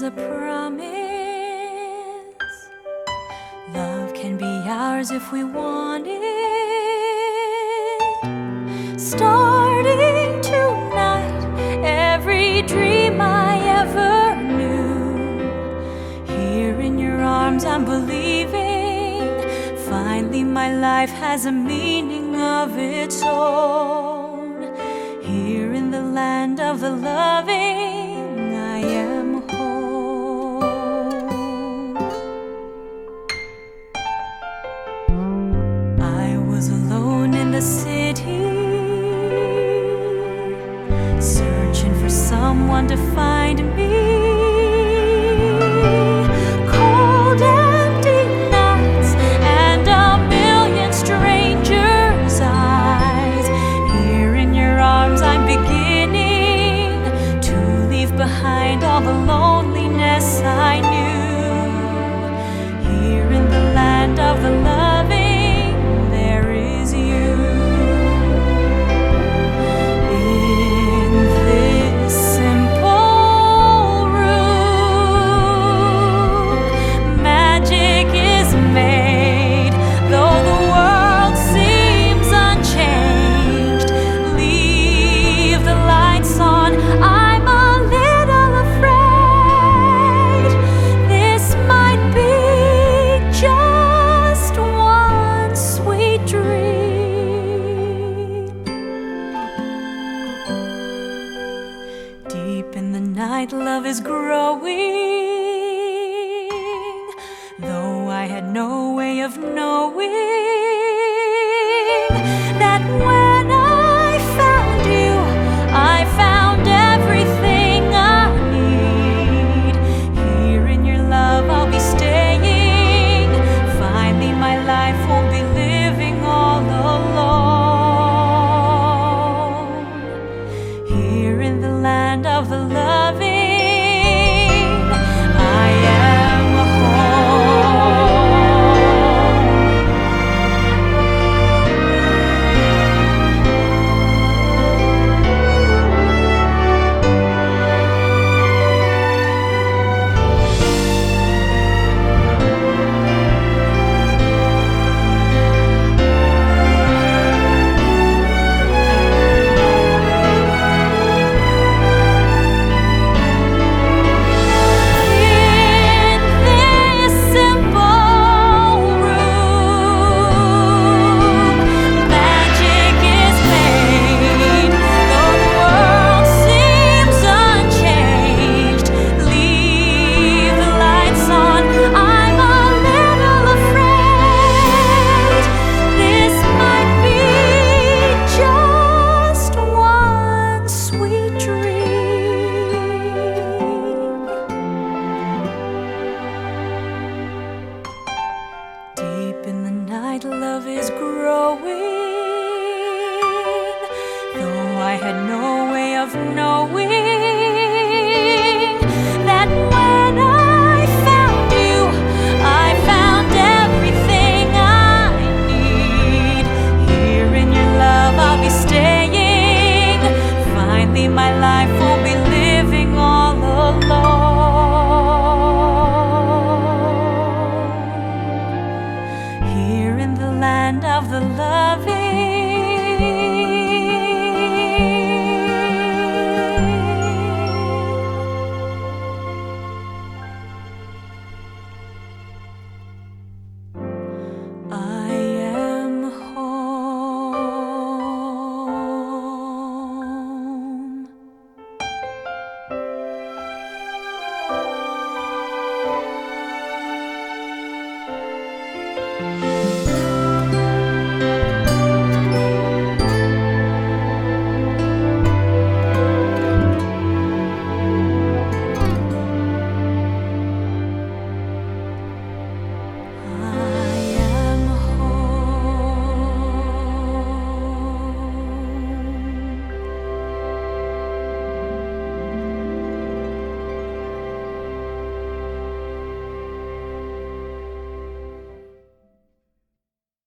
a promise. Love can be ours if we want it. Starting tonight, every dream I ever knew. Here in your arms I'm believing. Finally my life has a meaning of its own. Here in the land of the loving, I am home. I was alone in the city, searching for someone to find me. Cold, empty nights and a million strangers' eyes. Here in your arms I'm beginning to leave behind all the loneliness I knew. Here in the land of the loving, there is you. In this simple room, magic is made, though the world seems unchanged. Leave the lights on, I'm a little afraid. This might be just one sweet dream. Deep in the night, love is growing, though I had no way of knowing that when I found you, I found everything I need. Here in your love I'll be staying. Finally my life won't be living all alone. Here in the land of the loving, I am home. In this simple room, magic is made, though the world seems unchanged. Leave the lights on, I'm a little afraid. This might be just one sweet dream. Deep in the night, love is growing, though I had no way of knowing